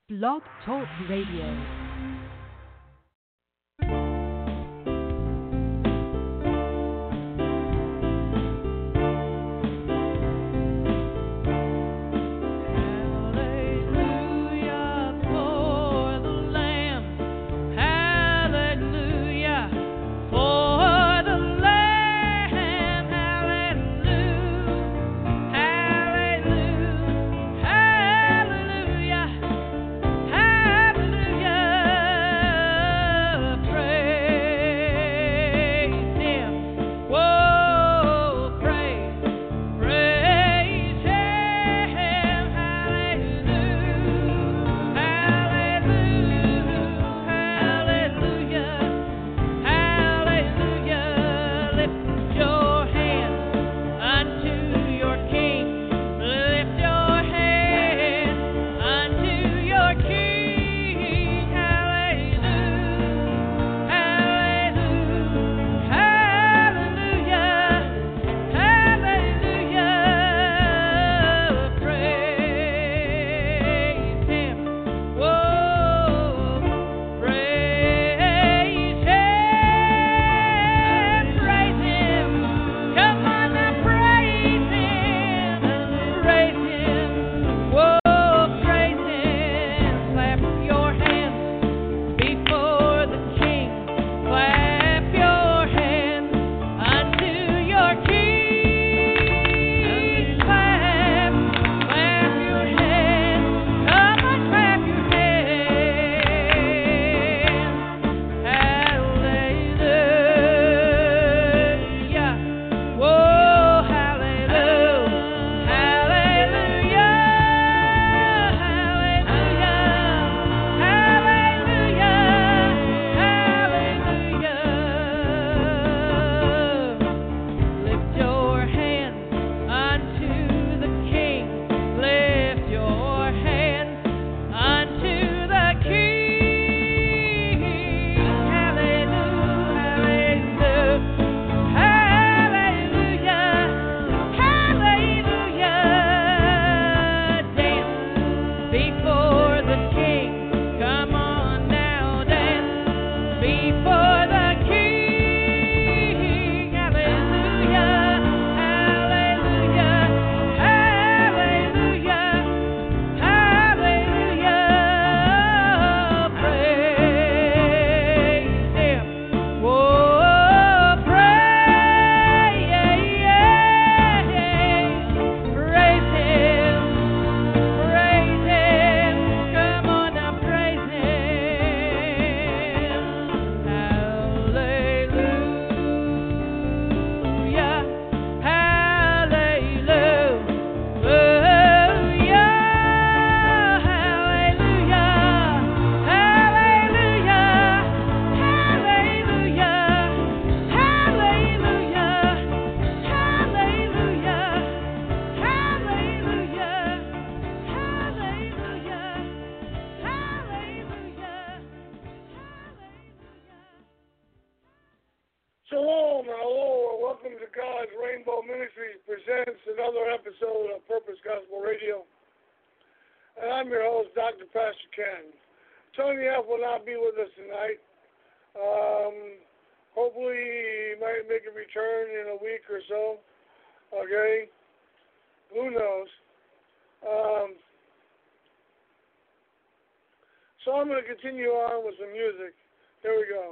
Blog Talk Radio. So I'm going to continue on with some music. Here we go.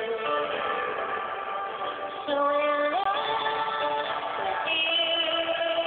So in love with you.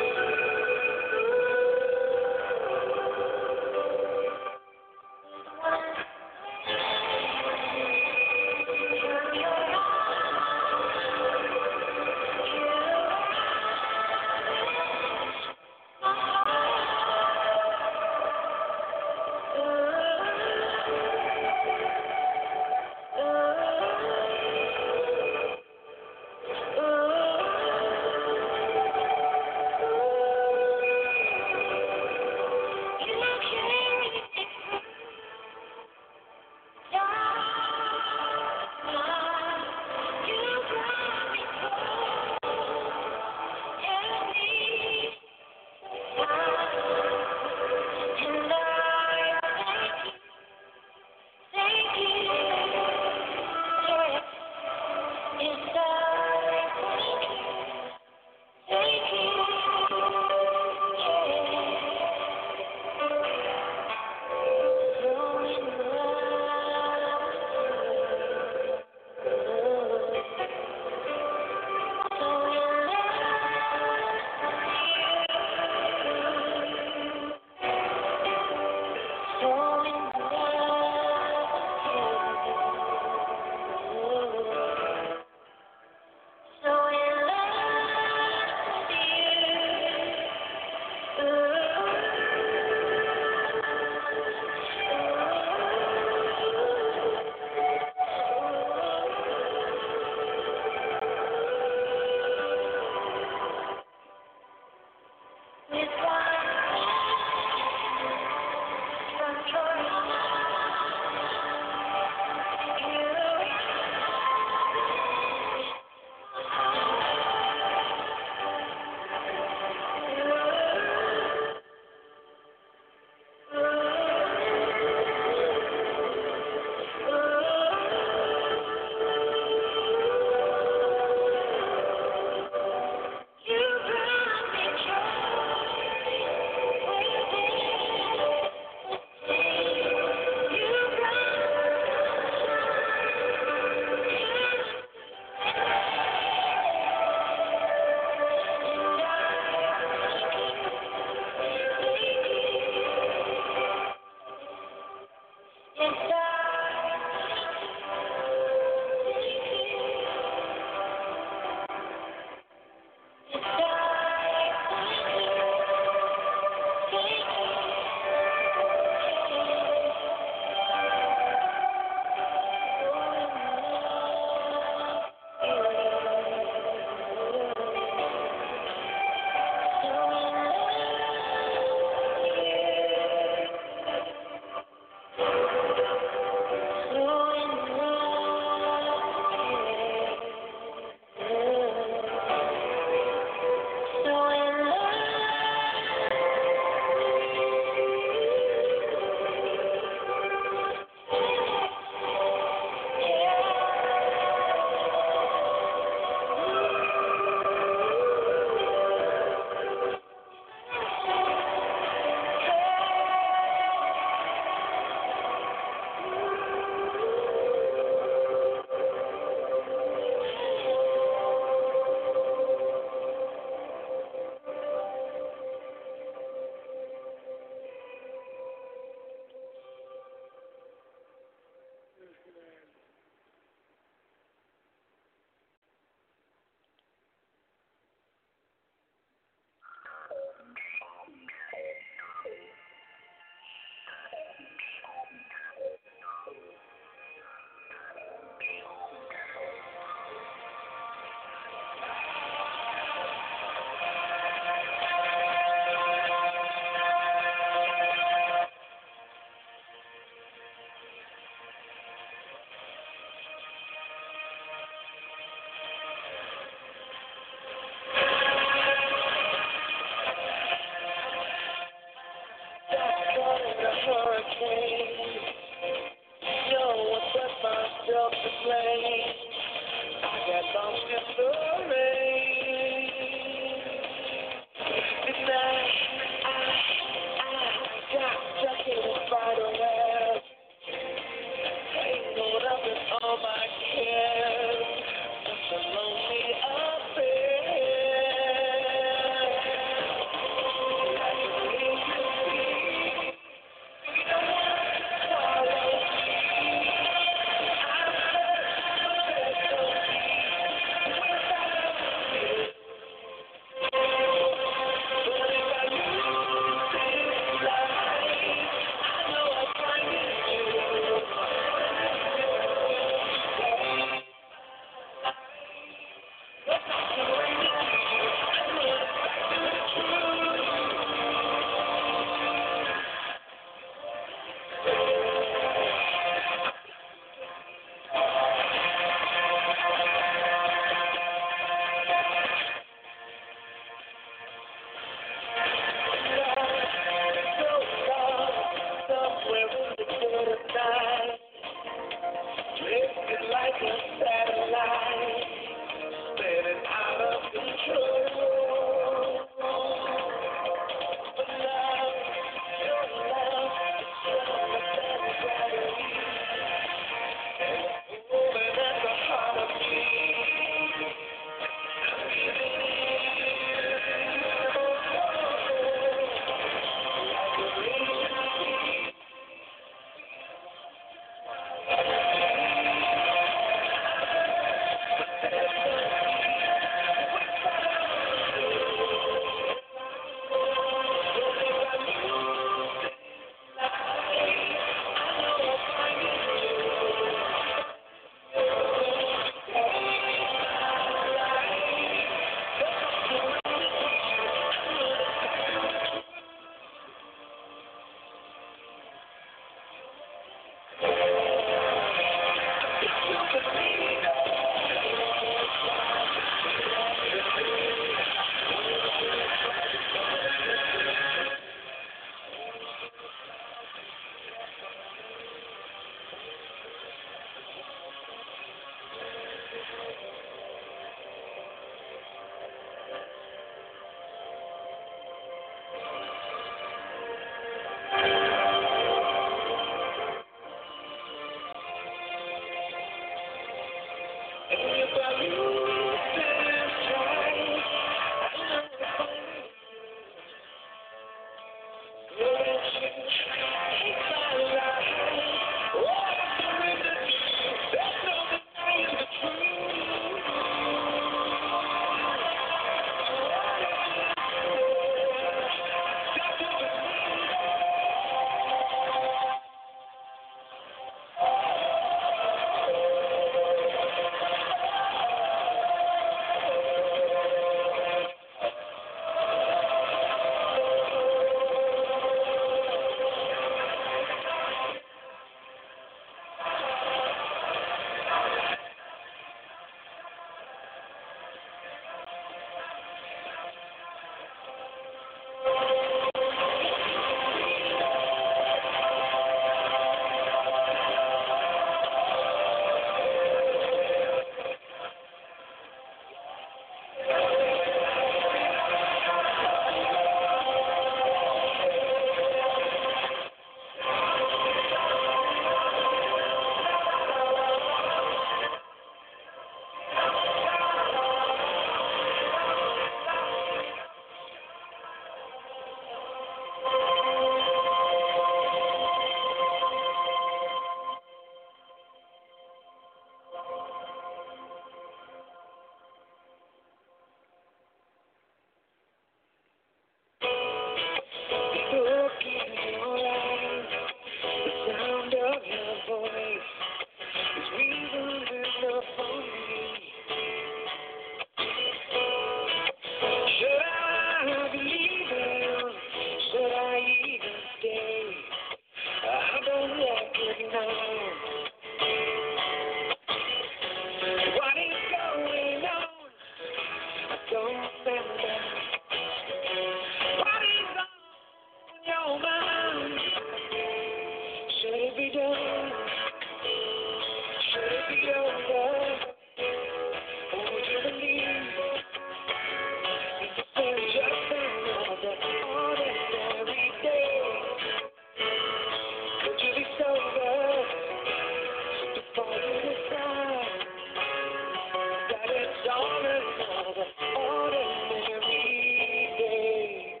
Dawn another ordinary day.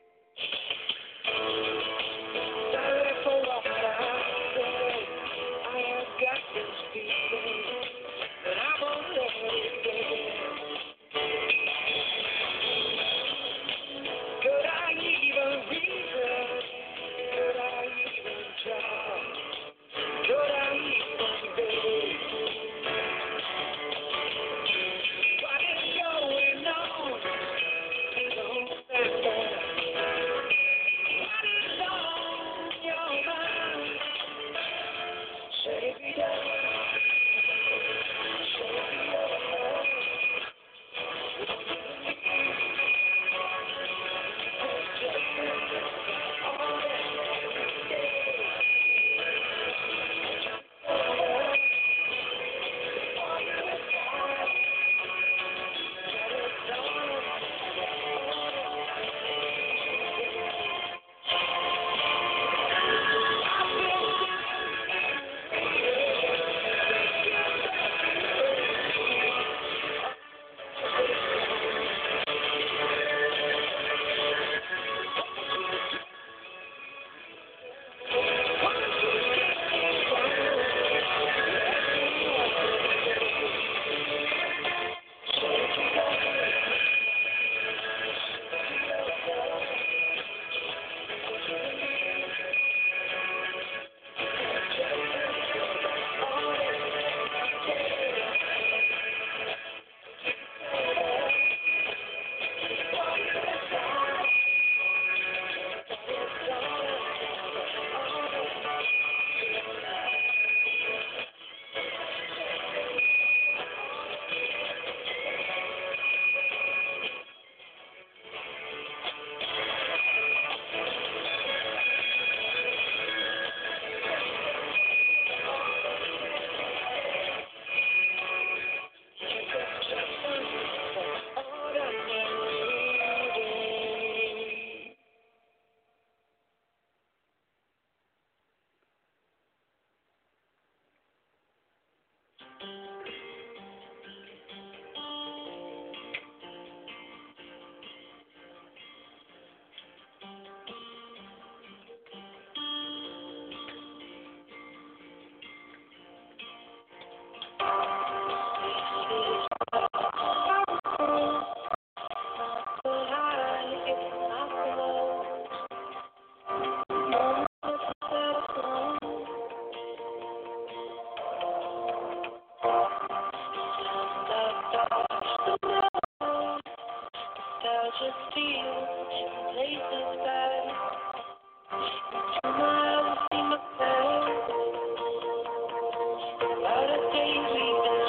Sorry for what I said. I have got this feeling, but I won't let it go. Could I even reason? Could I even try? Could I even be? What is going on? Don't stand there. What is on your mind? Say it out. Just feel places back. Tomorrow will see my past. All the days we've been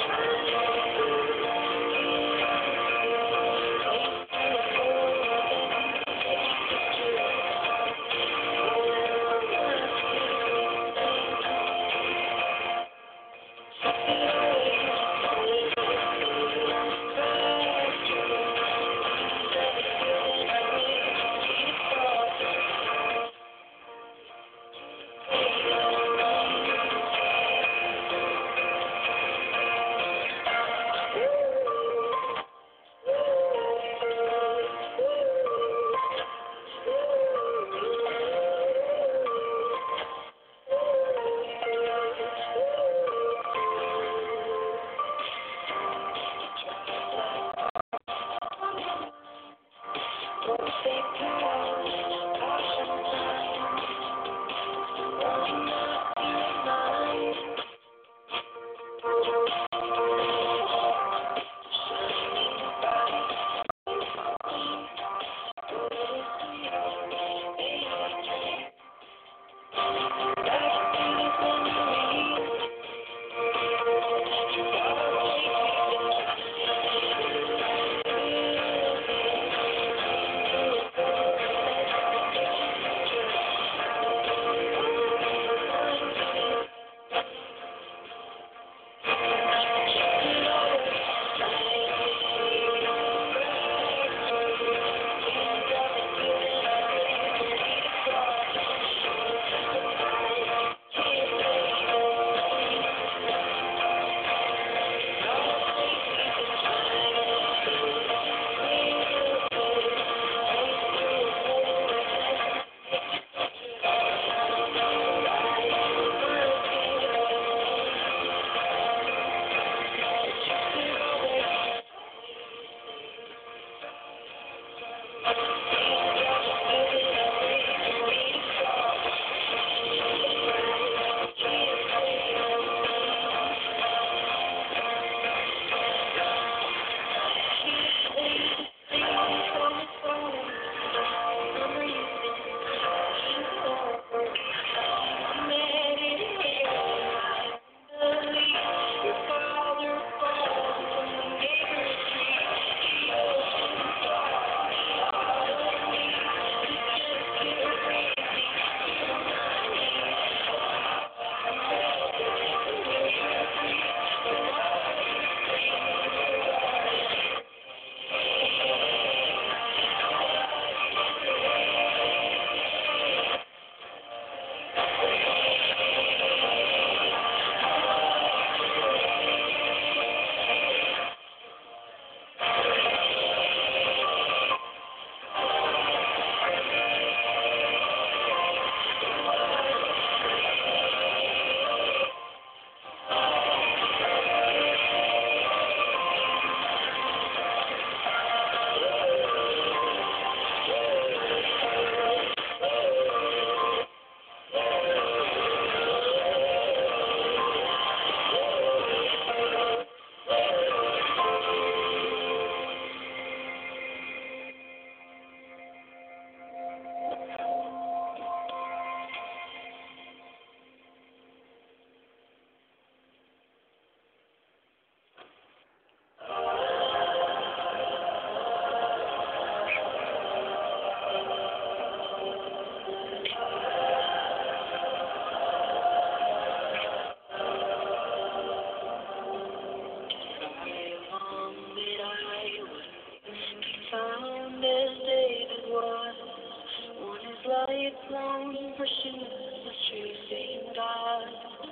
pursue the truth in God.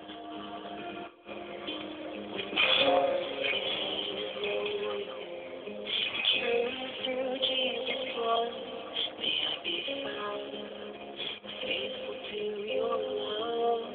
True through Jesus' blood, may I be found faithful to your love.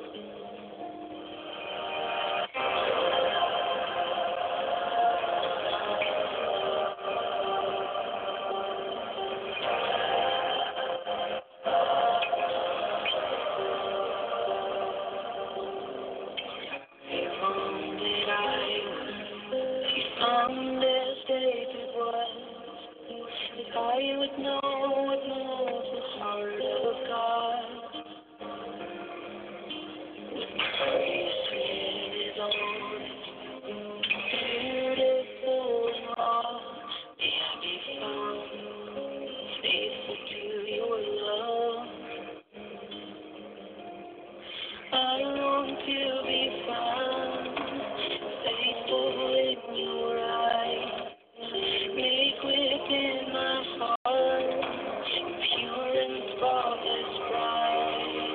On this day it was, if I would know what knows the heart of God, Christ in his own, beautiful and raw, may I be found faithful to your love. I long to be found faithful in your eyes. Make within my heart pure and spotless pride.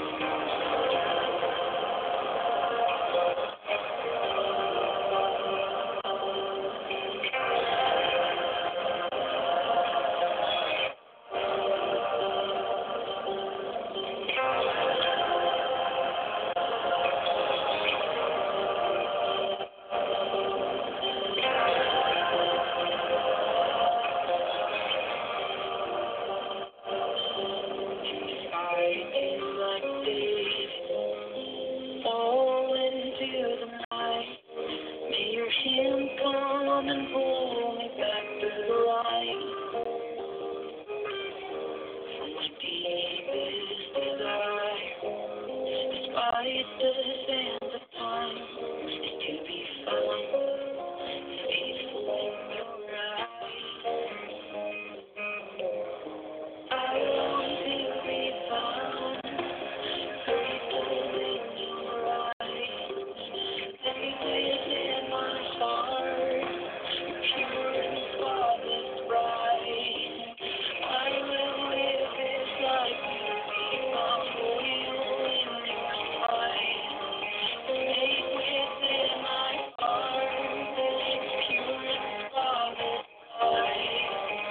Fall into the night. May your hand come and pull me back to the light. For my deepest desire, despite the sands of time, is to be found faithful in your eyes. I long to be found faithful in your eyes. Make within my heart pure and spotless bright. I will live this life to be found loyal in your sight. Make within my heart pure and spotless bright.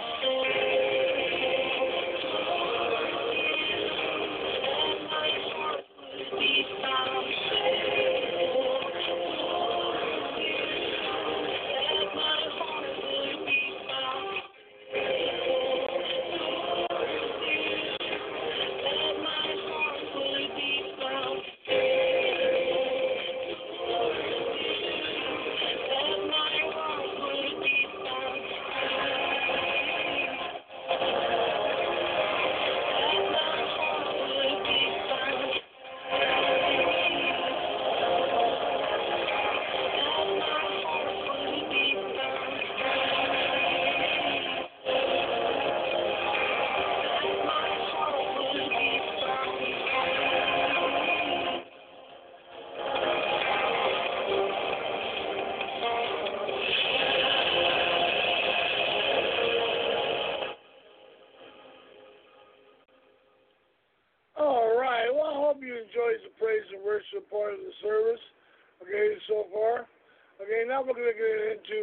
Let my heart be found faithful. Let my heart be found faithful. Let my heart be found faithful. Let my heart be found faithful. Let my heart be found faithful. Let my heart be found faithful. Let my heart be found faithful. All right. Well, I hope you enjoyed the praise and worship part of the service. Okay, so far. Okay, now we're going to get into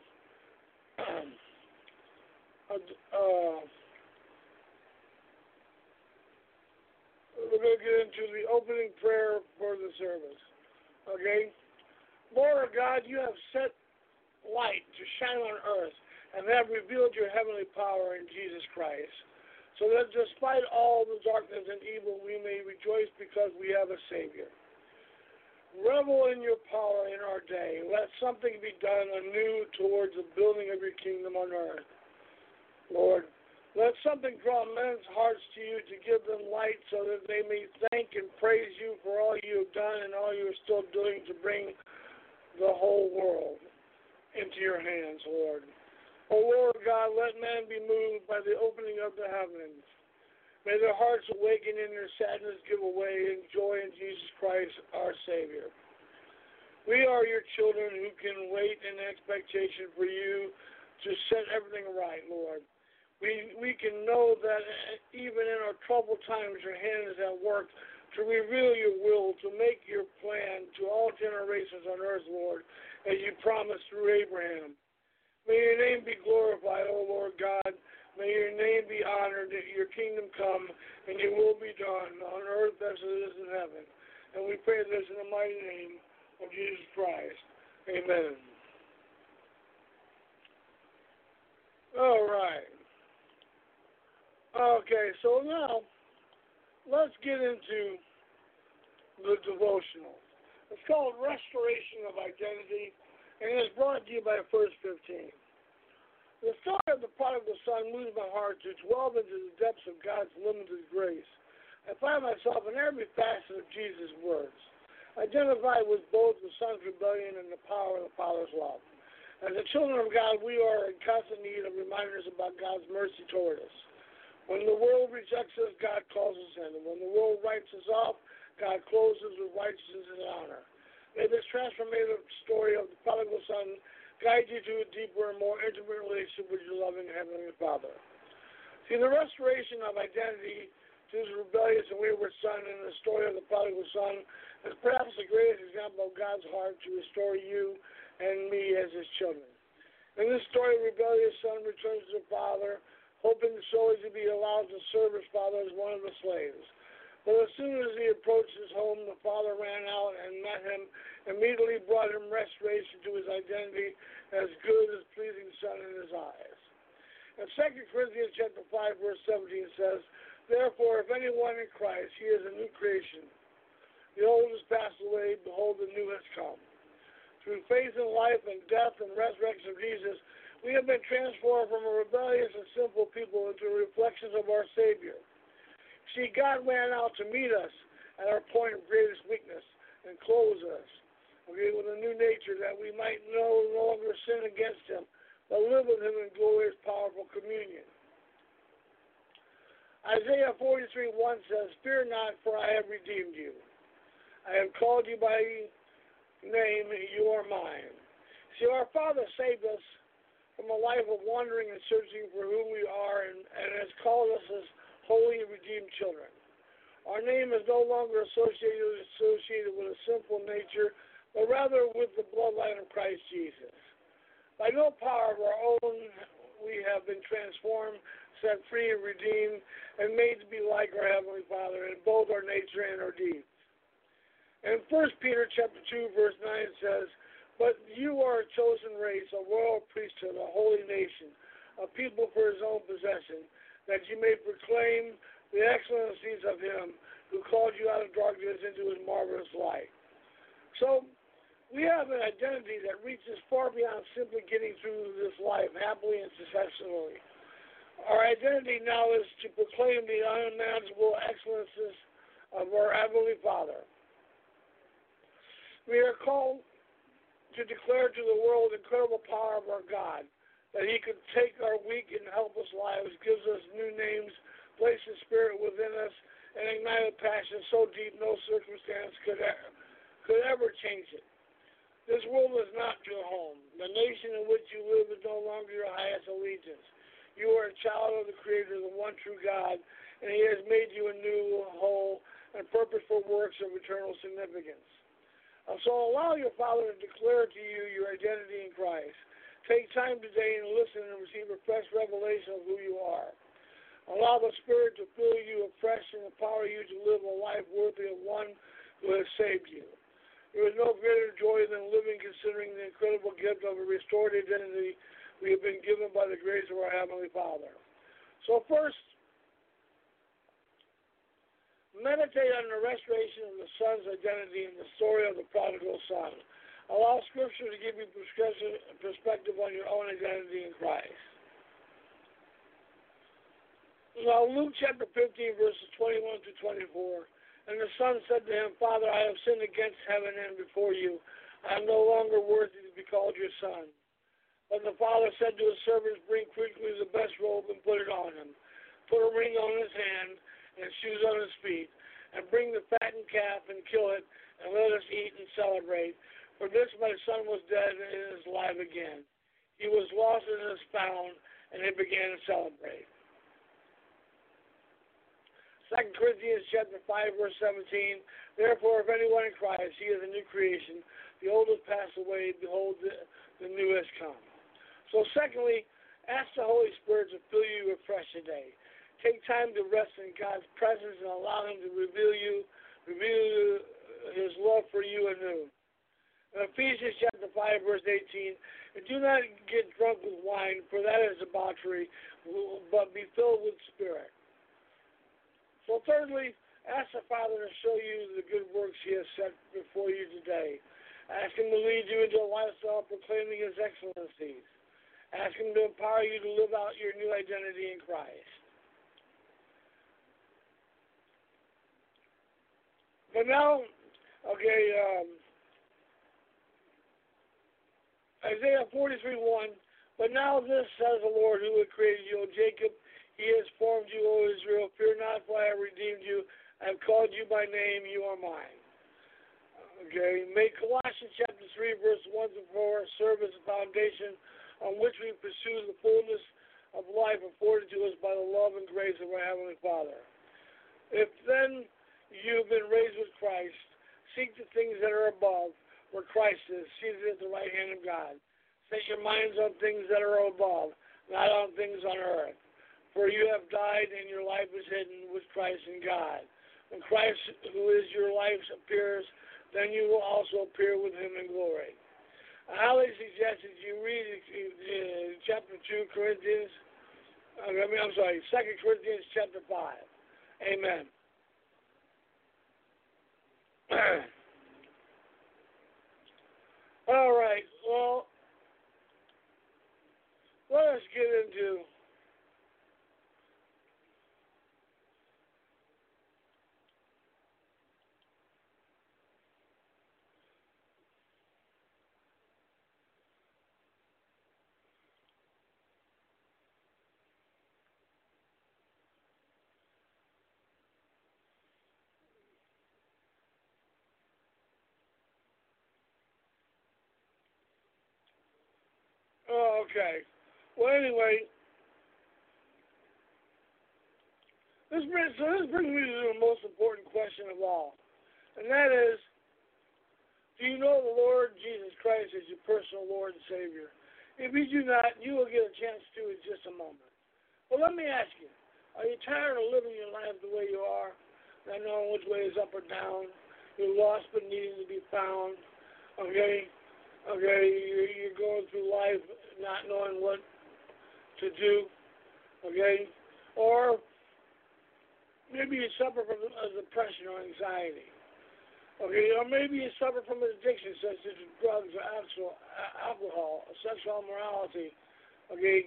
we're going to get into the opening prayer for the service. Okay, Lord God, you have set light to shine on earth and have revealed your heavenly power in Jesus Christ, so that despite all the darkness and evil, we may rejoice because we have a Savior. Revel in your power in our day. Let something be done anew towards the building of your kingdom on earth. Lord, let something draw men's hearts to you to give them light so that they may thank and praise you for all you have done and all you are still doing to bring the whole world into your hands, Lord. O Lord God, let man be moved by the opening of the heavens. May their hearts awaken and their sadness give away in joy in Jesus Christ, our Savior. We are your children who can wait in expectation for you to set everything right, Lord. we can know that even in our troubled times, your hand is at work to reveal your will, to make your plan to all generations on earth, Lord, as you promised through Abraham. May your name be glorified, O Lord God. May your name be honored, your kingdom come, and your will be done on earth as it is in heaven. And we pray this in the mighty name of Jesus Christ. Amen. All right. Okay, so now let's get into the devotional. It's called Restoration of Identity, and it's brought to you by First 15. The story of the prodigal son moves my heart to delve into the depths of God's limited grace. I find myself in every facet of Jesus' words, identified with both the son's rebellion and the power of the Father's love. As the children of God, we are in constant need of reminders about God's mercy toward us. When the world rejects us, God calls us in. And when the world writes us off, God clothes us with righteousness and honor. May this transformative story of the prodigal son guide you to a deeper and more intimate relationship with your loving Heavenly Father. See, the restoration of identity to his rebellious and wayward son in the story of the prodigal son is perhaps the greatest example of God's heart to restore you and me as his children. In this story, the rebellious son returns to the father, hoping solely to be allowed to serve his father as one of the slaves. But as soon as he approached his home, the father ran out and met him, immediately brought him restoration to his identity as good as pleasing son in his eyes. And 2 Corinthians chapter 5, verse 17 says, Therefore, if anyone in Christ, he is a new creation. The old has passed away, behold, the new has come. Through faith in life and death and resurrection of Jesus, we have been transformed from a rebellious and sinful people into reflections of our Savior. See, God ran out to meet us at our point of greatest weakness and clothe us, with a new nature that we might no longer sin against him, but live with him in glorious, powerful communion. Isaiah 43:1 says, Fear not, for I have redeemed you. I have called you by name, you are mine. See, our Father saved us from a life of wandering and searching for who we are and has called us as holy and redeemed children. Our name is no longer associated with a sinful nature, but rather with the bloodline of Christ Jesus. By no power of our own, we have been transformed, set free, and redeemed, and made to be like our Heavenly Father in both our nature and our deeds. And 1 Peter chapter 2, verse 9 says, But you are a chosen race, a royal priesthood, a holy nation, a people for his own possession, that you may proclaim the excellencies of him who called you out of darkness into his marvelous light. So, we have an identity that reaches far beyond simply getting through this life happily and successfully. Our identity now is to proclaim the unimaginable excellences of our Heavenly Father. We are called to declare to the world the incredible power of our God, that he could take our weak and helpless lives, gives us new names, place his spirit within us, and ignite a passion so deep no circumstance could ever change it. This world is not your home. The nation in which you live is no longer your highest allegiance. You are a child of the Creator, the one true God, and he has made you a new, whole, and purposeful works of eternal significance. So allow your Father to declare to you your identity in Christ. Take time today and listen and receive a fresh revelation of who you are. Allow the Spirit to fill you afresh and empower you to live a life worthy of one who has saved you. There is no greater joy than living considering the incredible gift of a restored identity we have been given by the grace of our Heavenly Father. So first, meditate on the restoration of the son's identity in the story of the prodigal son. Allow Scripture to give you perspective on your own identity in Christ. Now, Luke chapter 15, verses 21 to 24. And the son said to him, Father, I have sinned against heaven and before you. I am no longer worthy to be called your son. But the father said to his servants, Bring quickly the best robe and put it on him. Put a ring on his hand and shoes on his feet. And bring the fattened calf and kill it, and let us eat and celebrate. For this my son was dead and is alive again. He was lost and is found, and they began to celebrate. 2 Corinthians chapter 5, verse 17, therefore, if anyone in Christ, he is a new creation. The old has passed away. Behold, the new has come. So secondly, ask the Holy Spirit to fill you afresh today. Take time to rest in God's presence and allow him to reveal his love for you anew. In Ephesians chapter 5, verse 18, and do not get drunk with wine, for that is debauchery, but be filled with Spirit. So thirdly, ask the Father to show you the good works he has set before you today. Ask him to lead you into a lifestyle proclaiming his excellencies. Ask him to empower you to live out your new identity in Christ. But now, Isaiah 43:1, but now this says the Lord who had created you, O Jacob, he has formed you, O Israel. Fear not, for I have redeemed you. I have called you by name. You are mine. Okay. May Colossians chapter 3, verse 1 to 4 serve as a foundation on which we pursue the fullness of life afforded to us by the love and grace of our Heavenly Father. If then you have been raised with Christ, seek the things that are above, where Christ is, seated at the right hand of God. Set your minds on things that are above, not on things on earth. For you have died, and your life is hidden with Christ in God. When Christ, who is your life, appears, then you will also appear with him in glory. I highly suggest that you read chapter 2 Corinthians, 2 Corinthians chapter 5. Amen. All right, well, let us get into okay. Well, anyway, this brings me to the most important question of all, and that is, do you know the Lord Jesus Christ as your personal Lord and Savior? If you do not, you will get a chance to in just a moment. Well, let me ask you, are you tired of living your life the way you are, not knowing which way is up or down? You're lost but needing to be found, okay? You're going through life not knowing what to do, okay? Or maybe you suffer from depression or anxiety, okay? Or maybe you suffer from an addiction such as drugs or alcohol, sexual immorality, okay?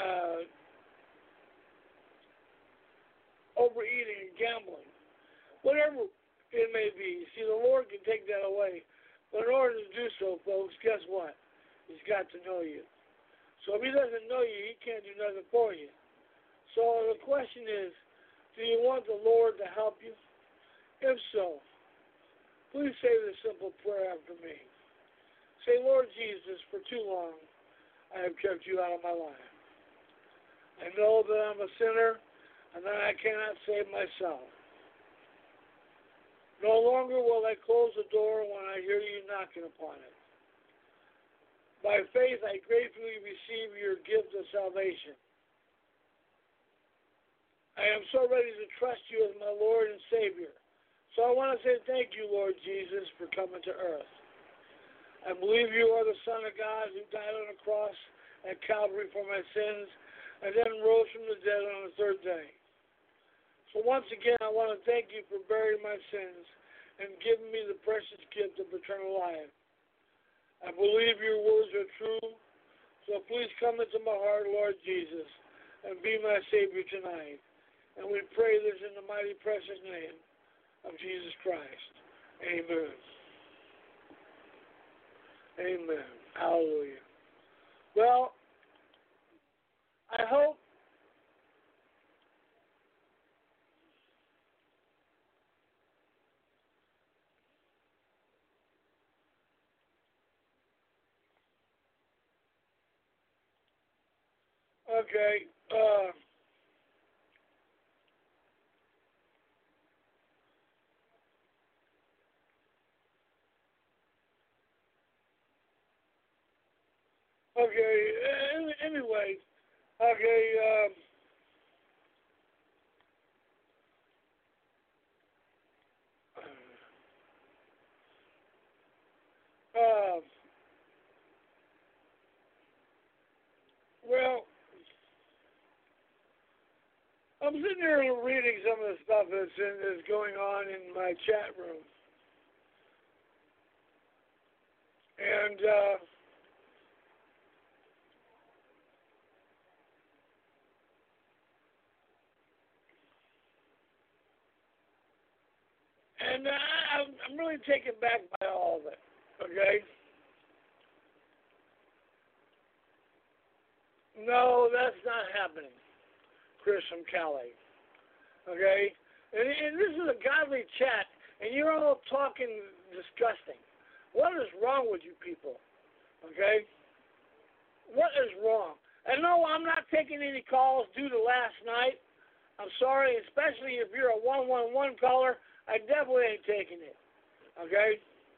Overeating and gambling, whatever it may be. See, the Lord can take that away. But in order to do so, folks, guess what? He's got to know you. So if he doesn't know you, he can't do nothing for you. So the question is, do you want the Lord to help you? If so, please say this simple prayer after me. Say, Lord Jesus, for too long I have kept you out of my life. I know that I'm a sinner and that I cannot save myself. No longer will I close the door when I hear you knocking upon it. By faith, I gratefully receive your gift of salvation. I am so ready to trust you as my Lord and Savior. So I want to say thank you, Lord Jesus, for coming to earth. I believe you are the Son of God who died on the cross at Calvary for my sins and then rose from the dead on the third day. So once again, I want to thank you for bearing my sins and giving me the precious gift of eternal life. I believe your words are true, so please come into my heart, Lord Jesus, and be my Savior tonight. And we pray this in the mighty precious name of Jesus Christ. Amen. Amen. Hallelujah. Well, I hope Okay. Okay. Anyway. Okay. Well, I'm sitting here reading some of the stuff that's going on in my chat room, and I'm really taken back by all of it. Okay. No, that's not happening, Chris from Cali. Okay? And this is a godly chat, and you're all talking disgusting. What is wrong with you people? Okay? What is wrong? And no, I'm not taking any calls due to last night. I'm sorry, especially if you're a 111 caller, I definitely ain't taking it. Okay?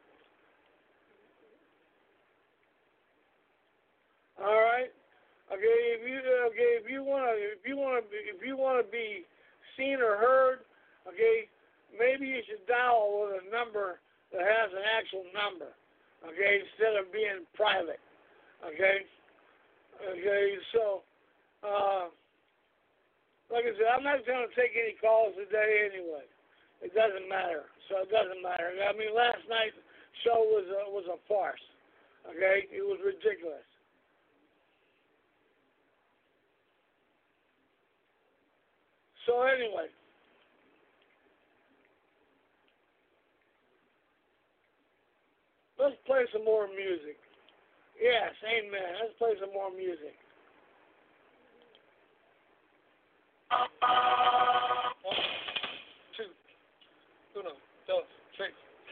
All right? Okay, if you wanna be seen or heard, okay, maybe you should dial with a number that has an actual number, okay, instead of being private, okay. Okay, so like I said, I'm not gonna take any calls today anyway. It doesn't matter. So it doesn't matter. I mean, last night's show was a farce. Okay, it was ridiculous. So anyway, let's play some more music. Yes, amen. Let's play some more music. 1, 2, 1, 2, 3.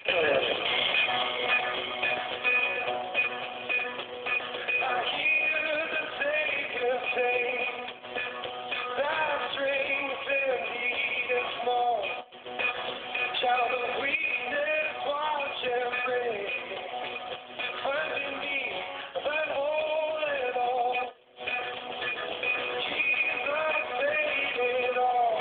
I hear the Savior say, thy strength indeed is small. Child of weakness, watch and pray. Find in me that all in all. Jesus paid it all.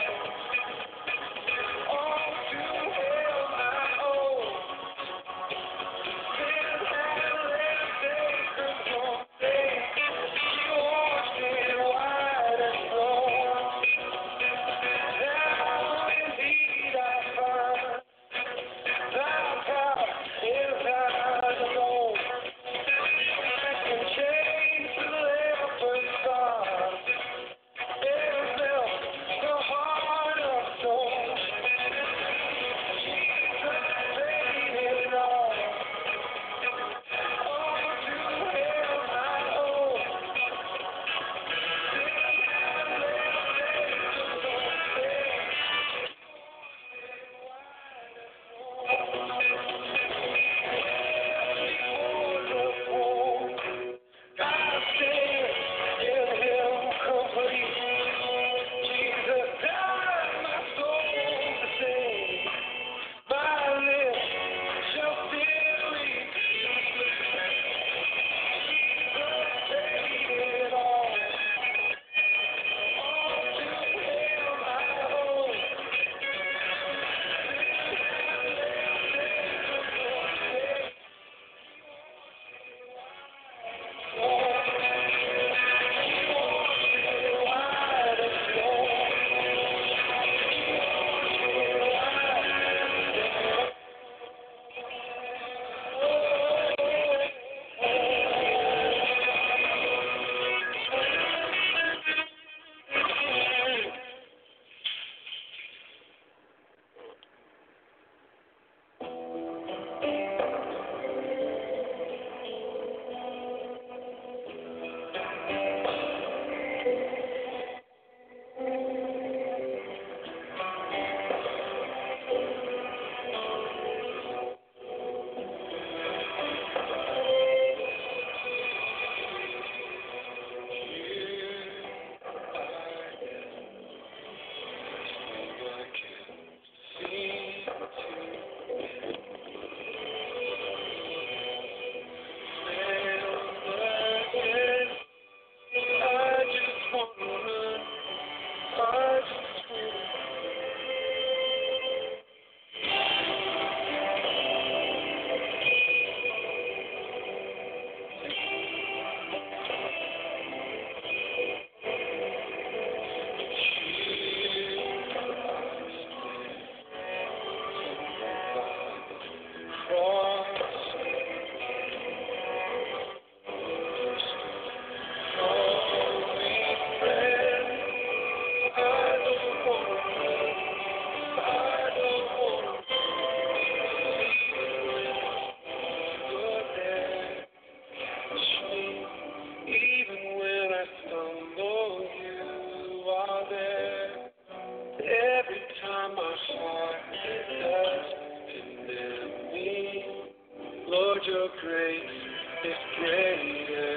heart it does condemn me. Lord, your grace is greater.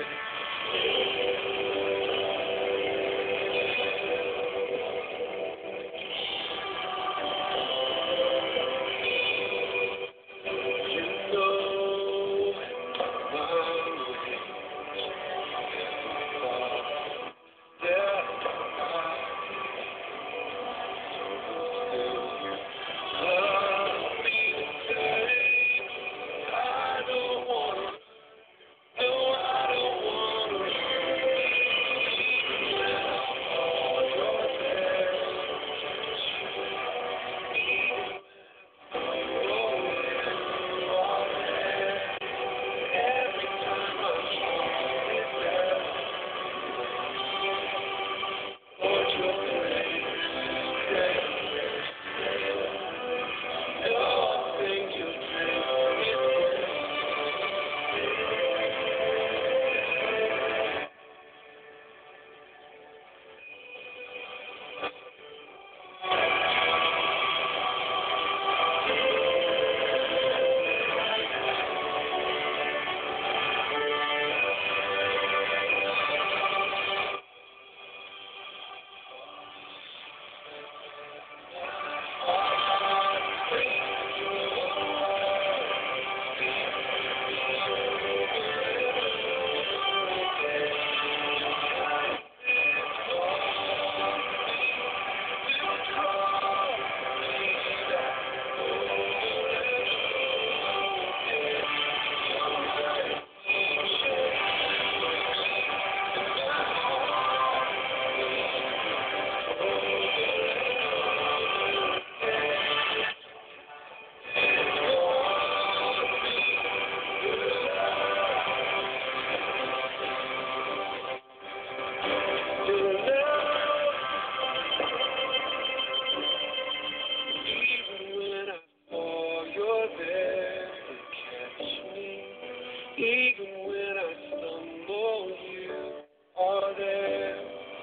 Even when I stumble, you are there.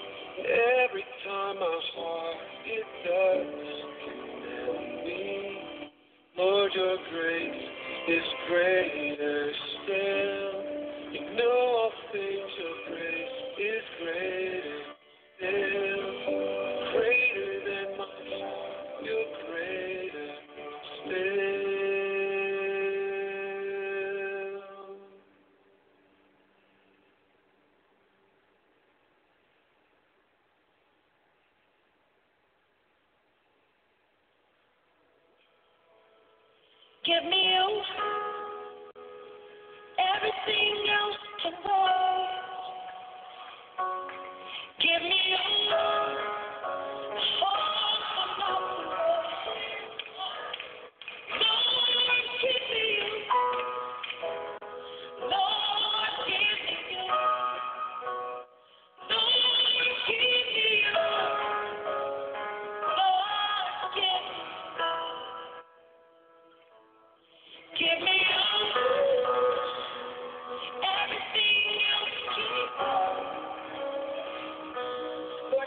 Every time my heart it does condemn me. Lord, your grace is greater still. You know all things, your grace is greater still. Greater than my heart, you're greater still. Give me you. Everything else can wait. Give me you. Hope for nothing. Lord, give me you. Lord, give me you. Lord, give me you. Lord, give me you. Give me you. Everything else keep on.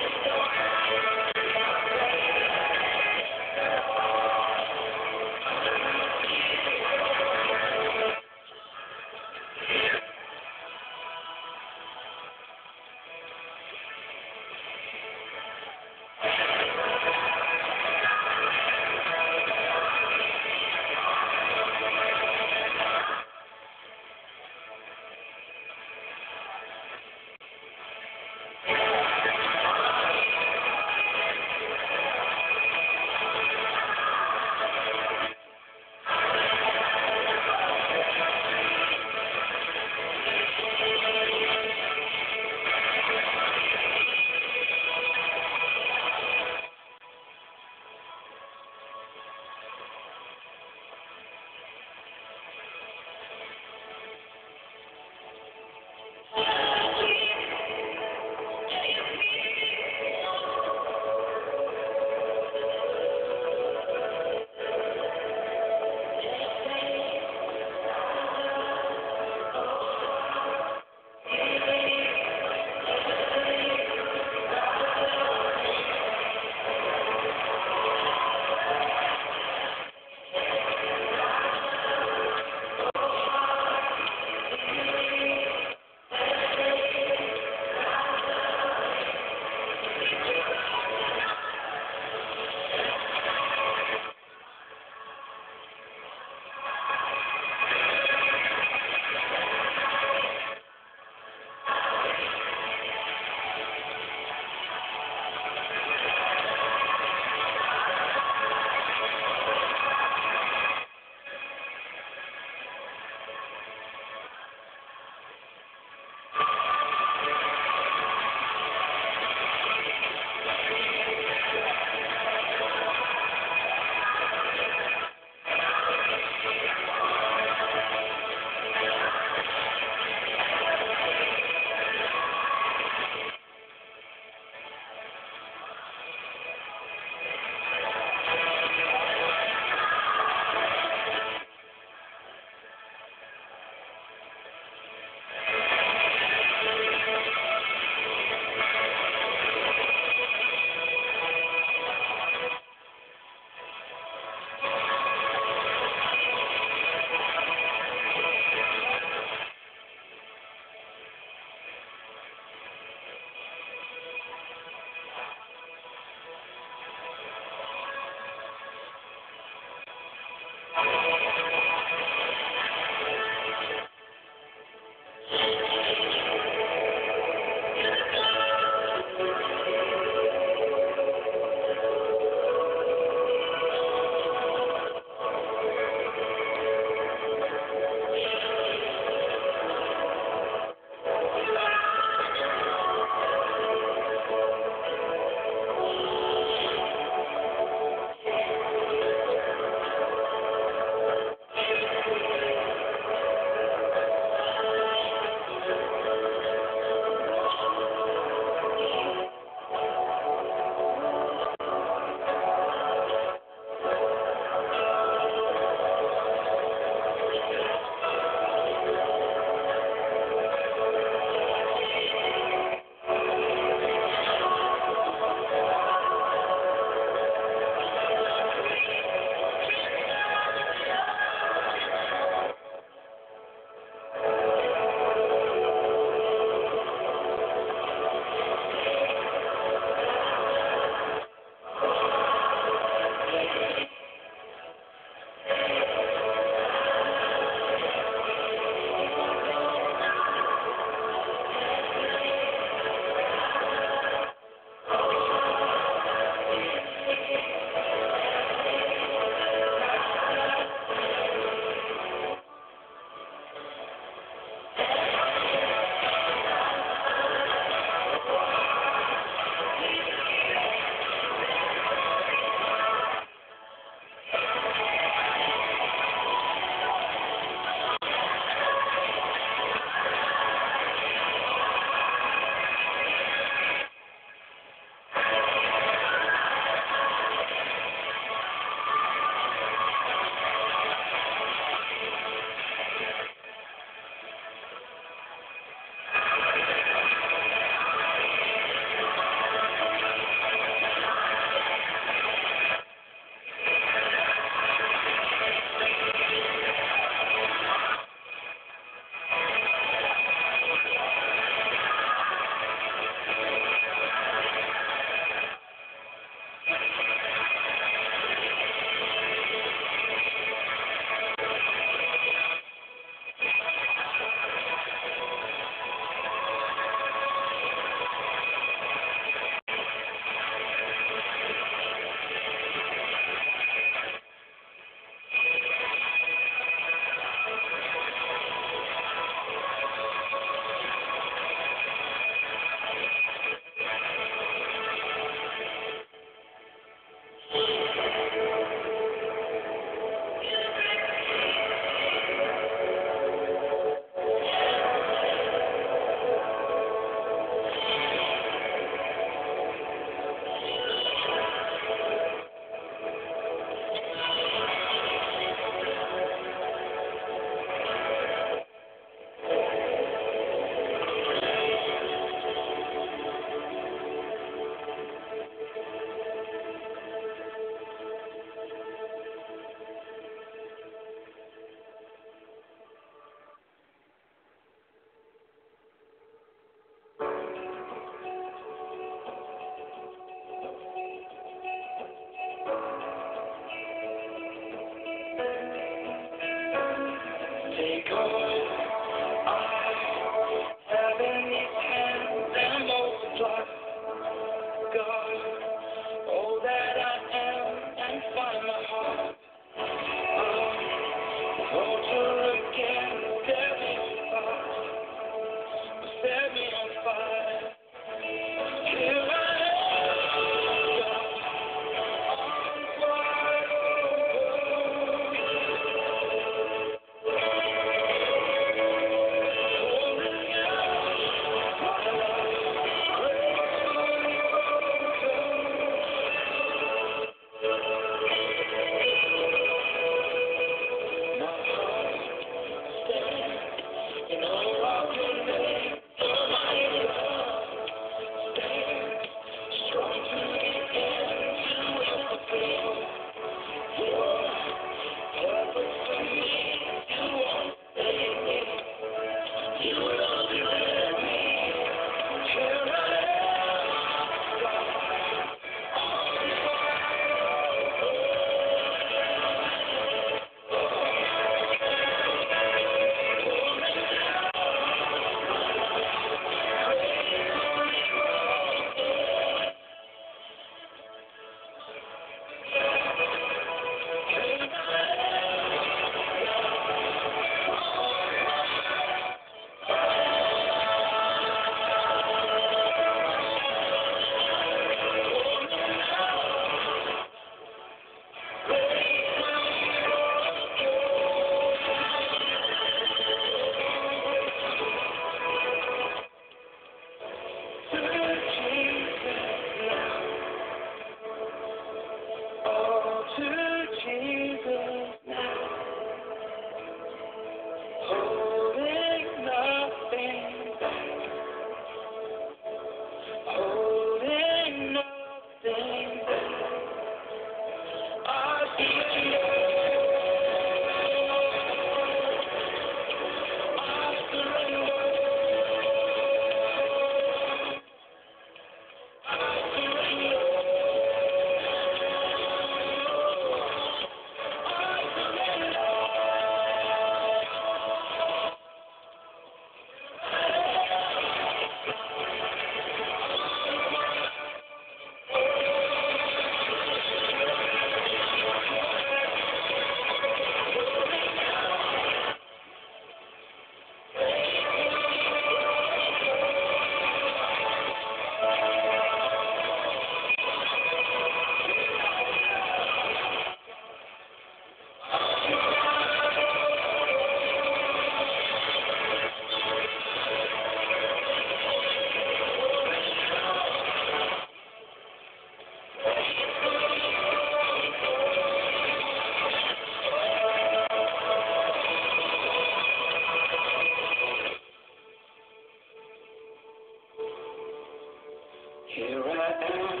Here I am,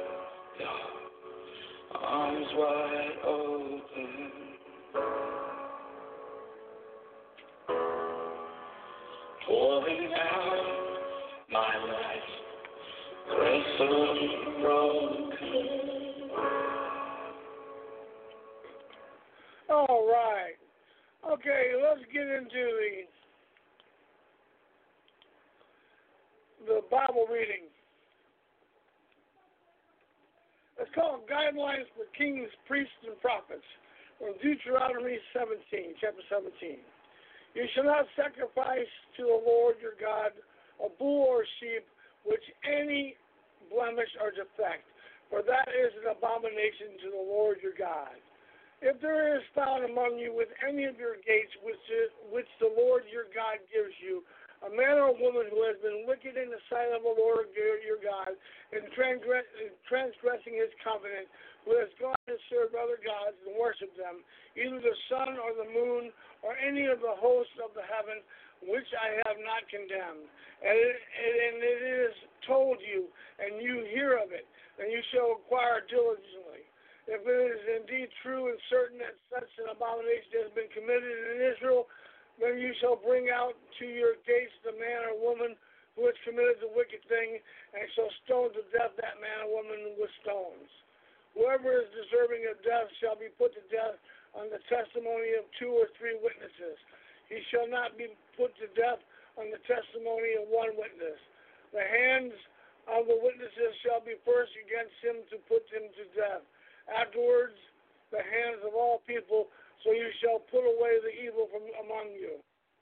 arms wide open. Pouring out my life, gracefully broken. All right. Okay, let's get into the Bible reading. It's called Guidelines for Kings, Priests, and Prophets from Deuteronomy 17, chapter 17. You shall not sacrifice to the Lord your God a bull or sheep which any blemish or defect, for that is an abomination to the Lord your God. If there is found among you with any of your gates which the Lord your God gives you, a man or woman who has been wicked in the sight of the Lord your God, and transgressing his covenant, who has gone to serve other gods and worship them, either the sun or the moon or any of the hosts of the heaven, which I have not condemned. And it is told you, and you hear of it, and you shall inquire diligently. If it is indeed true and certain that such an abomination has been committed in Israel, then you shall bring out to your gates the man or woman who has committed the wicked thing, and shall stone to death that man or woman with stones. Whoever is deserving of death shall be put to death on the testimony of 2 or 3 witnesses. He shall not be put to death on the testimony of 1 witness. The hands of the witnesses shall be first against him to put him to death. Afterwards, the hands of all people, so you shall put away the evil from among you.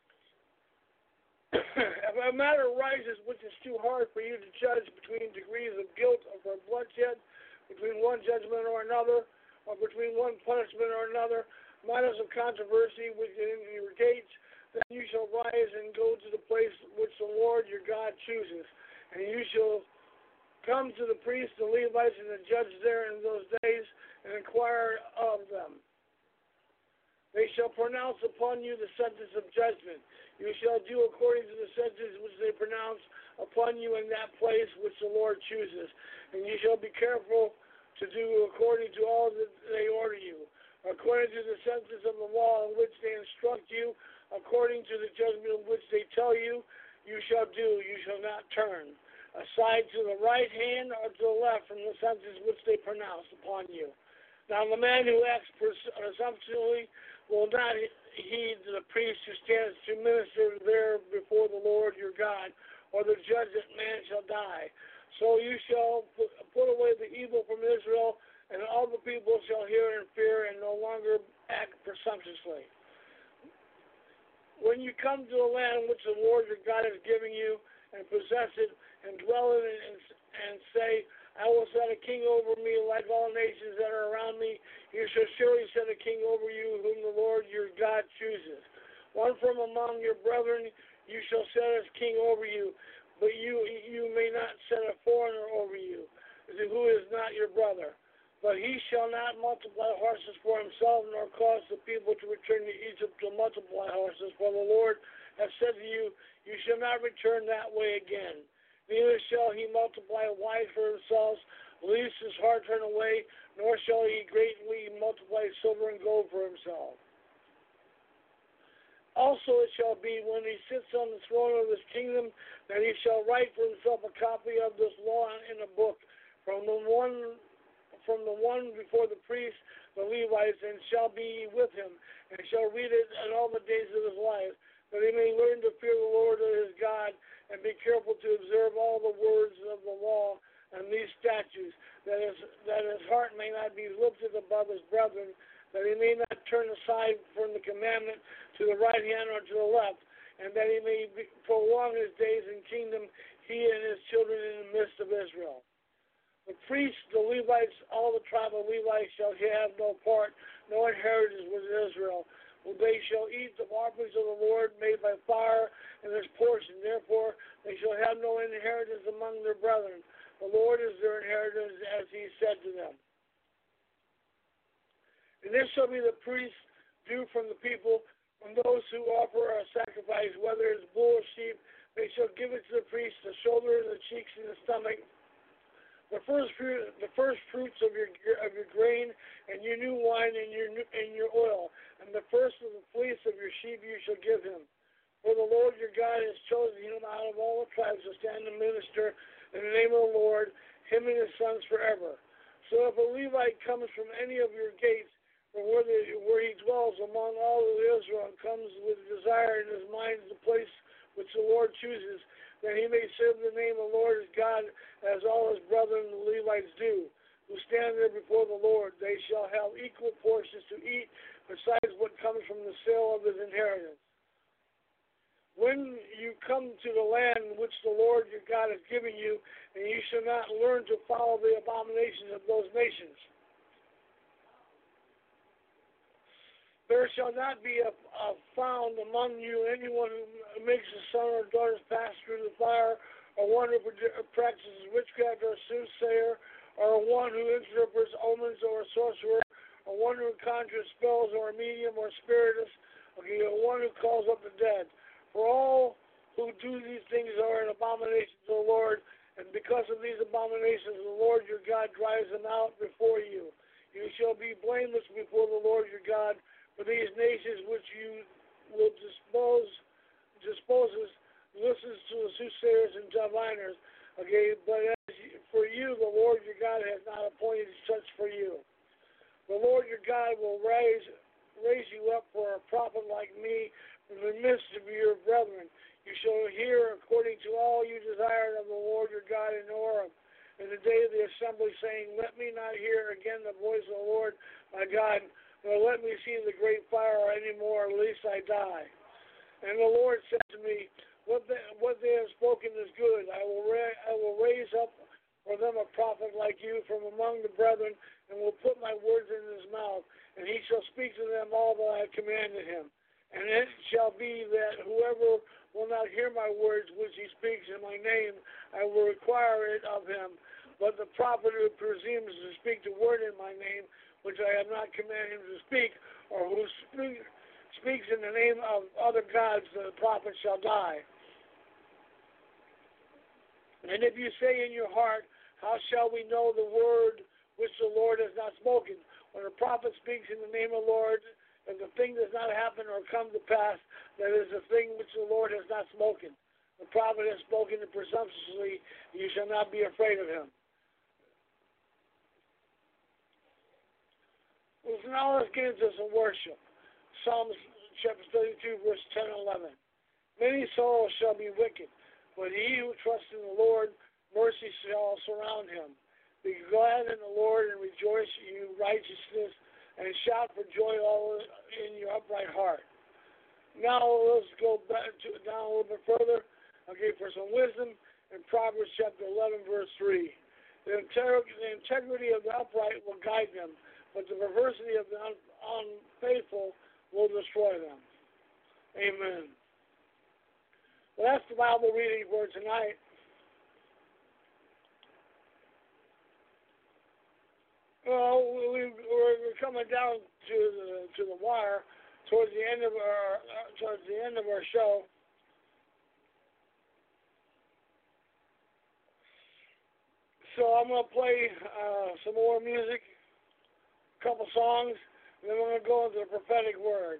If a matter arises which is too hard for you to judge between degrees of guilt or for bloodshed, between one judgment or another, or between one punishment or another, matters of controversy within your gates, then you shall rise and go to the place which the Lord your God chooses, and you shall come to the priests, the Levites, and the judges there in those days, and inquire of them. They shall pronounce upon you the sentence of judgment. You shall do according to the sentence which they pronounce upon you in that place which the Lord chooses. And you shall be careful to do according to all that they order you, according to the sentence of the law in which they instruct you, according to the judgment which they tell you, you shall do. You shall not turn aside to the right hand or to the left from the sentence which they pronounce upon you. Now the man who acts presumptuously will not heed the priest who stands to minister there before the Lord your God, or the judge that man shall die. So you shall put away the evil from Israel, and all the people shall hear and fear and no longer act presumptuously. When you come to the land which the Lord your God is giving you, and possess it, and dwell in it, and say, I will set a king over me like all nations that are around me. You shall surely set a king over you whom the Lord your God chooses. One from among your brethren you shall set as king over you, but you may not set a foreigner over you, who is not your brother. But he shall not multiply horses for himself, nor cause the people to return to Egypt to multiply horses. For the Lord has said to you, you shall not return that way again. Neither shall he multiply wives for themselves, lest his heart turn away, nor shall he greatly multiply silver and gold for himself. Also it shall be, when he sits on the throne of his kingdom, that he shall write for himself a copy of this law in a book, from the one before the priests, the Levites, and shall be with him, and shall read it in all the days of his life, that he may learn to fear the Lord his God, and be careful to observe all the words of the law and these statutes, that his heart may not be lifted above his brethren, that he may not turn aside from the commandment to the right hand or to the left, and that he may prolong his days in kingdom, he and his children in the midst of Israel. The priests, the Levites, all the tribe of Levi shall have no part, no inheritance with Israel. They shall eat the offerings of the Lord made by fire in his portion. Therefore, they shall have no inheritance among their brethren. The Lord is their inheritance, as he said to them. And this shall be the priest due from the people, from those who offer a sacrifice, whether it's bull or sheep. They shall give it to the priest, the shoulder, the cheeks, and the stomach, the first fruits of your grain, and your new wine, and your oil, and the first of the fleece of your sheep you shall give him. For the Lord your God has chosen him out of all the tribes to stand and minister in the name of the Lord, him and his sons forever. So if a Levite comes from any of your gates, from where he dwells among all of Israel, and comes with desire in his mind the place which the Lord chooses, that he may serve the name of the Lord his God, as all his brethren the Levites do, who stand there before the Lord. They shall have equal portions to eat, besides what comes from the sale of his inheritance. When you come to the land which the Lord your God has given you, and you shall not learn to follow the abominations of those nations. There shall not be found among you anyone who makes his son or daughters pass through the fire, or one who practices witchcraft or soothsayer, or one who interprets omens or a sorcerer, or one who conjures spells or a medium or spiritist, or one who calls up the dead. For all who do these things are an abomination to the Lord, and because of these abominations the Lord your God drives them out before you. You shall be blameless before the Lord your God, for these nations which you will disposes listens to the soothsayers and diviners. Okay, but for you, the Lord your God has not appointed such for you. The Lord your God will raise you up for a prophet like me from the midst of your brethren. You shall hear according to all you desired of the Lord your God in Horeb, in the day of the assembly, saying, Let me not hear again the voice of the Lord my God, nor let me see the great fire any more, lest I die. And the Lord said to me, What they have spoken is good. I will raise up for them a prophet like you from among the brethren, and will put my words in his mouth, and he shall speak to them all that I have commanded him. And it shall be that whoever will not hear my words which he speaks in my name, I will require it of him. But the prophet who presumes to speak the word in my name, which I have not commanded him to speak, or who speaks in the name of other gods, the prophet shall die. And if you say in your heart, How shall we know the word which the Lord has not spoken? When a prophet speaks in the name of the Lord, and the thing does not happen or come to pass, that is a thing which the Lord has not spoken. The prophet has spoken presumptuously, you shall not be afraid of him. So now let's get into some worship. Psalms chapter 32, verse 10 and 11. Many sorrows shall be wicked, but he who trusts in the Lord, mercy shall surround him. Be glad in the Lord and rejoice, you righteousness, and shout for joy all in your upright heart. Now let's go back down a little bit further, for some wisdom in Proverbs chapter 11, verse 3. The integrity of the upright will guide them, but the perversity of the unfaithful will destroy them. Amen. Well, that's the Bible reading for tonight. Well, we're coming down to the wire towards the end of our show. So I'm going to play some more music, a couple songs, and then we're going to go into the prophetic word.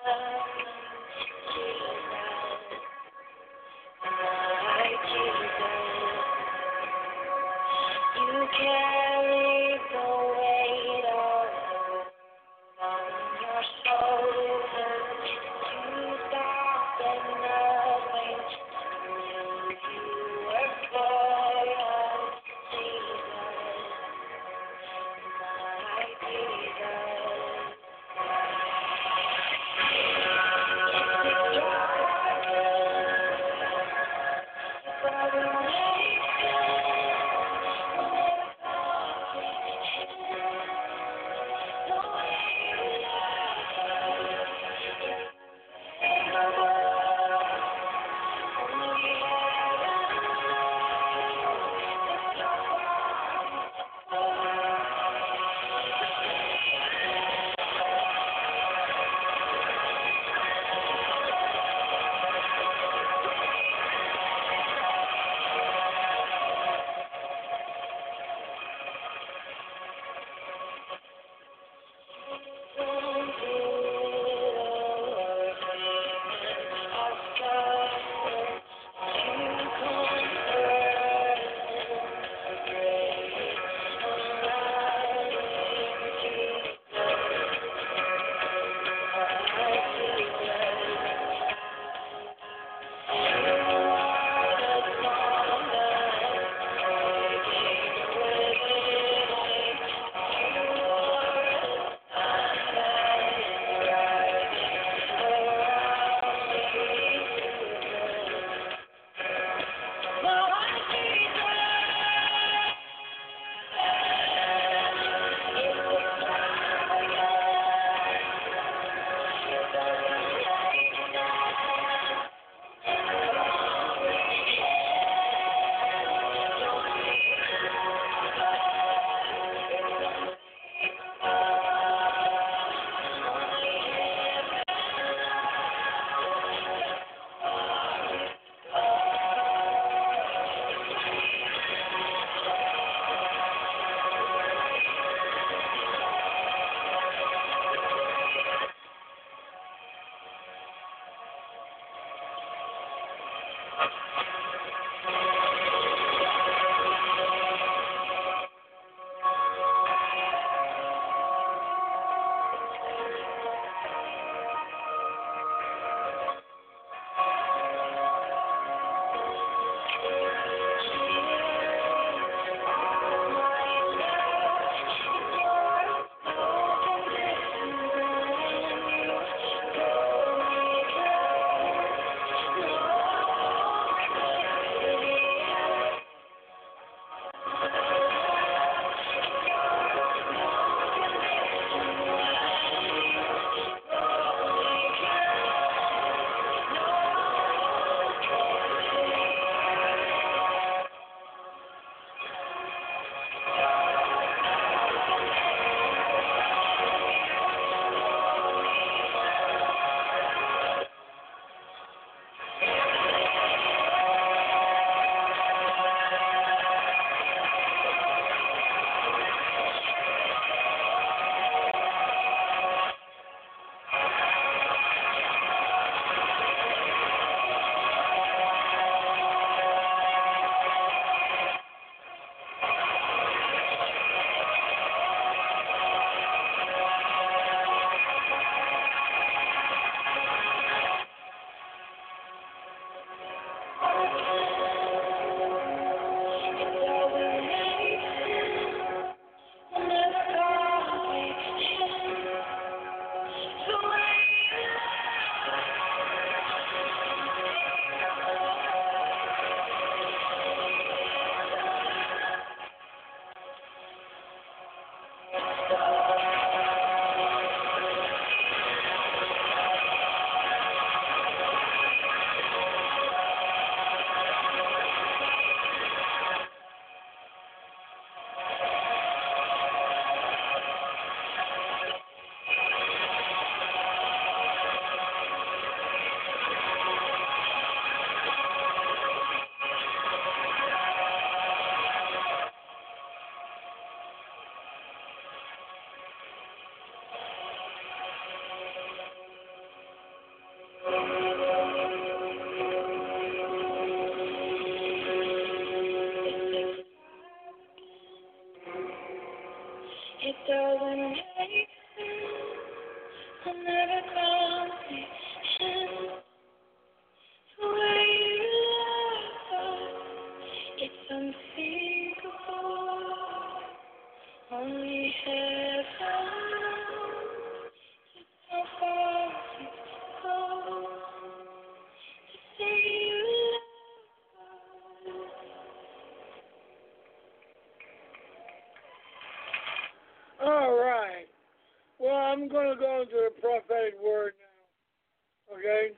Jesus. It doesn't make sense. Another competition. The way you love us, it's unthinkable. Only heaven knows how far it goes to say you love us. All right. Well, I'm going to go into the prophetic word now. Okay?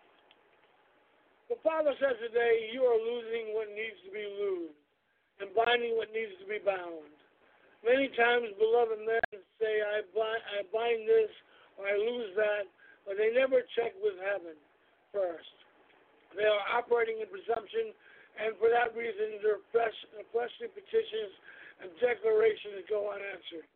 The Father says today, you are losing what needs to be loosed and binding what needs to be bound. Many times, beloved men say, I bind this or I lose that, but they never check with heaven first. They are operating in presumption, and for that reason, their fleshly petitions and declarations go unanswered.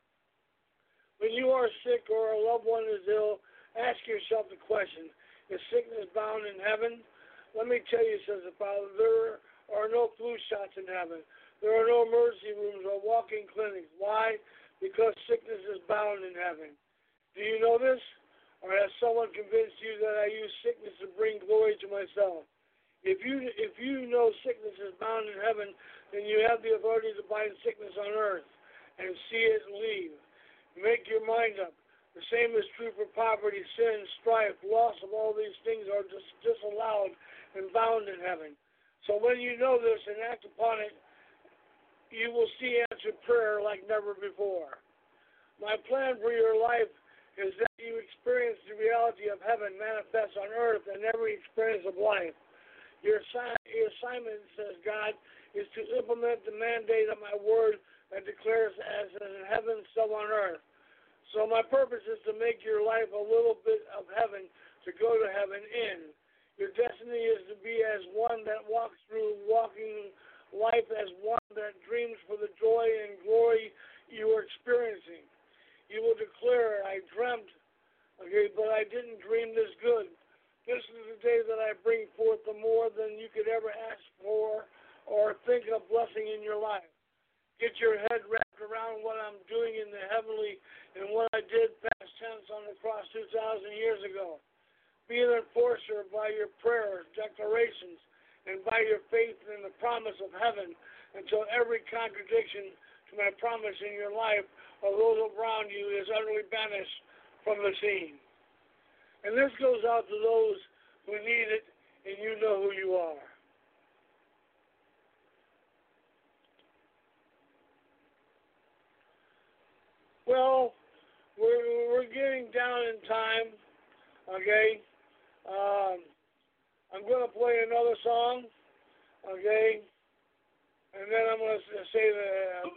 When you are sick or a loved one is ill, ask yourself the question, is sickness bound in heaven? Let me tell you, says the Father, there are no flu shots in heaven. There are no emergency rooms or walk-in clinics. Why? Because sickness is bound in heaven. Do you know this? Or has someone convinced you that I use sickness to bring glory to myself? If you know sickness is bound in heaven, then you have the authority to bind sickness on earth and see it leave. Make your mind up. The same is true for poverty, sin, strife, loss of all these things are disallowed and bound in heaven. So when you know this and act upon it, you will see answered prayer like never before. My plan for your life is that you experience the reality of heaven manifest on earth in every experience of life. Your assignment, says God, is to implement the mandate of my word that declares as in heaven, so on earth. So my purpose is to make your life a little bit of heaven to go to heaven in. Your destiny is to be as one that walks through walking life as one that dreams for the joy and glory you are experiencing. You will declare, I dreamt, okay, but I didn't dream this good. This is the day that I bring forth the more than you could ever ask for or think of blessing in your life. Get your head wrapped around what I'm doing in the heavenly and what I did past tense on the cross 2,000 years ago. Be an enforcer by your prayers, declarations, and by your faith in the promise of heaven until every contradiction to my promise in your life or those around you is utterly banished from the scene. And this goes out to those who need it, and you know who you are. Well, we're getting down in time, okay? I'm going to play another song, okay? And then I'm going to say the...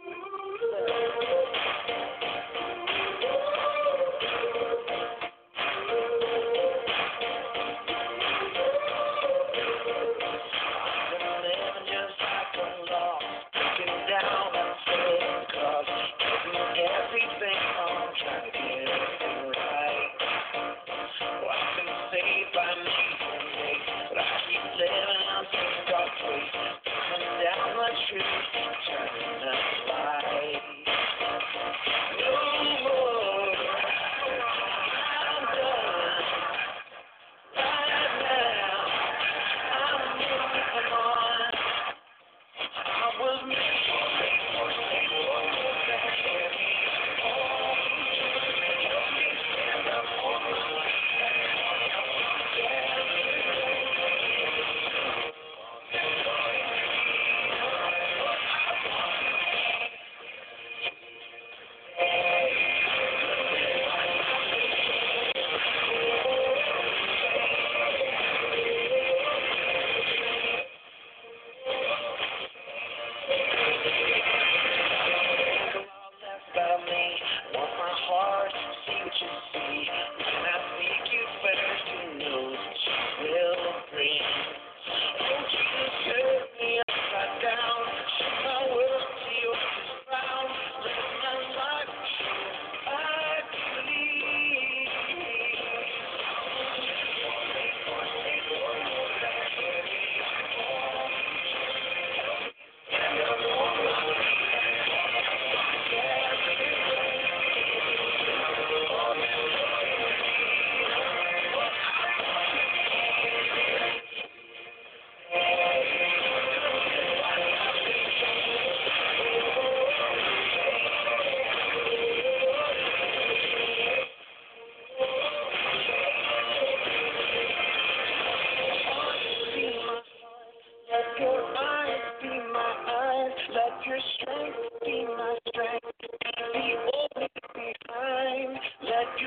Everything I'm trying to get everything right. Well, I've been saved by amazing grace, but I keep living on some dark place, turning down the truth, turning up the light.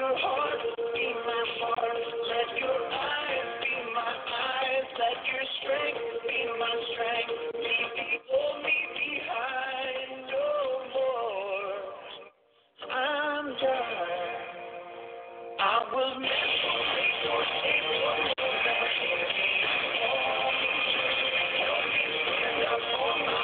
your heart be my heart. Let your eyes be my eyes. Let your strength be my strength. Leave before me behind, oh Lord. I'm done. I will never break or shame or never give me all. Help me stand up on my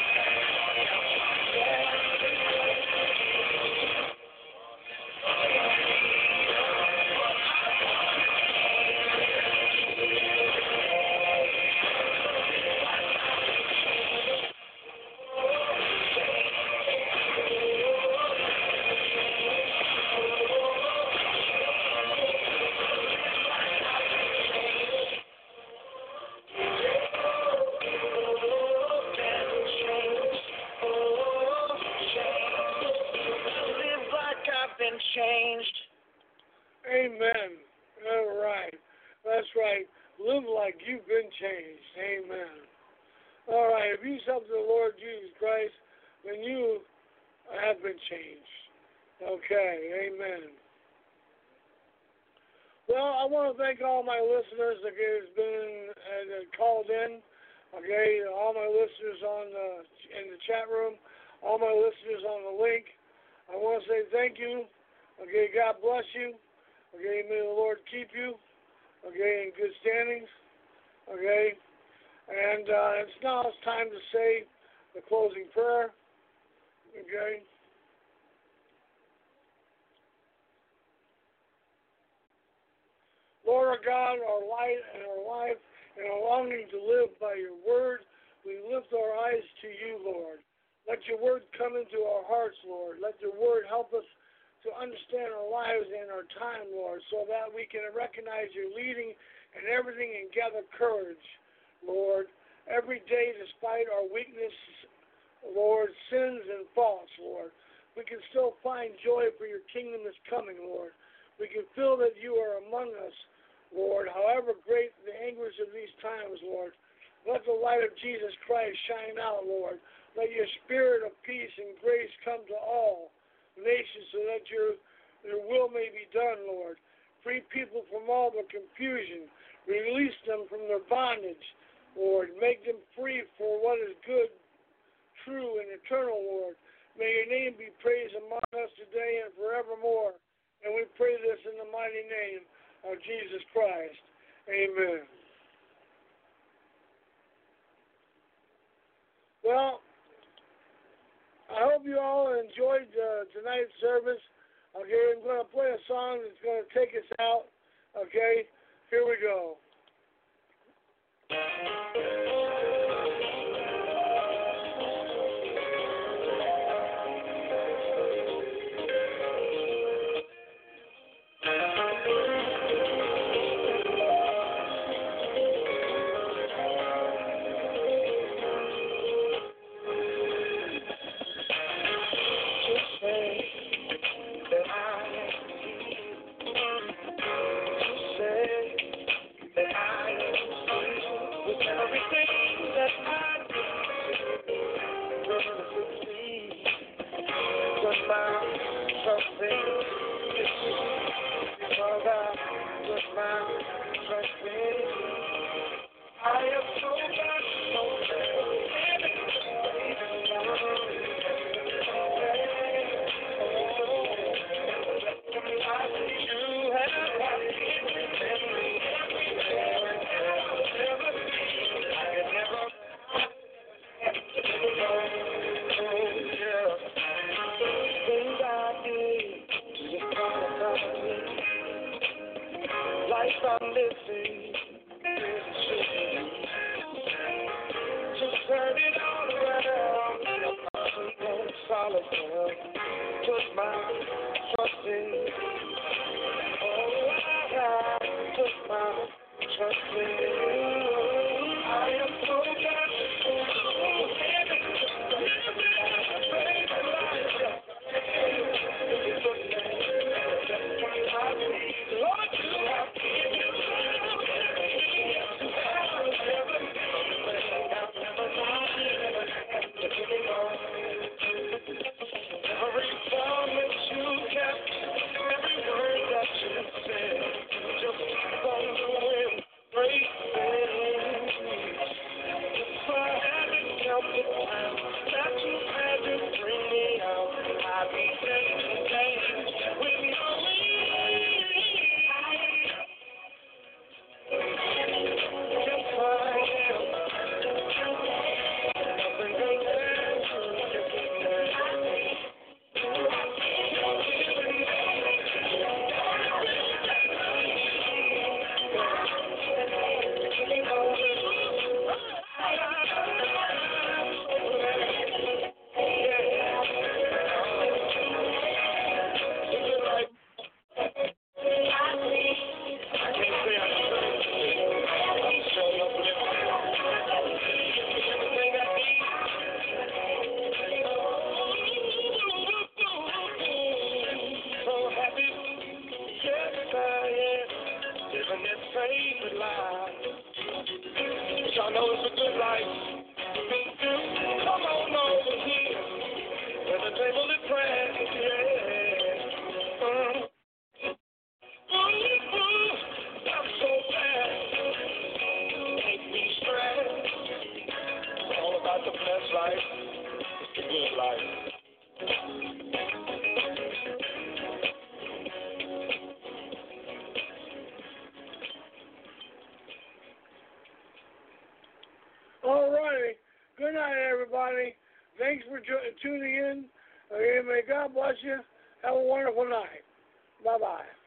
changed. Amen. All right. That's right. Live like you've been changed. Amen. All right. If you accept the Lord Jesus Christ, then you have been changed. Okay. Amen. Well, I want to thank all my listeners that has been called in. Okay, all my listeners in the chat room, all my listeners on the link. I want to say thank you. Okay, God bless you. Okay, may the Lord keep you. Okay, in good standings. Okay, and it's time to say the closing prayer. Okay. Lord our God, our light and our life, and our longing to live by your word, we lift our eyes to you, Lord. Let your word come into our hearts, Lord. Let your word help us to understand our lives and our time, Lord, so that we can recognize your leading and everything and gather courage, Lord. Every day, despite our weakness, Lord, sins and faults, Lord, we can still find joy for your kingdom is coming, Lord. We can feel that you are among us, Lord, however great the anguish of these times, Lord. Let the light of Jesus Christ shine out, Lord. Let your spirit of peace and grace come to all nations so that your will may be done, Lord. Free people from all the confusion. Release them from their bondage, Lord. Make them free for what is good, true, and eternal, Lord. May your name be praised among us today and forevermore. And we pray this in the mighty name of Jesus Christ. Amen. Well, I hope you all enjoyed tonight's service. Okay, I'm going to play a song that's going to take us out. Okay, here we go. Every promise you not the best life, it's the good life. All righty. Good night, everybody. Thanks for tuning in. Okay, may God bless you. Have a wonderful night. Bye-bye.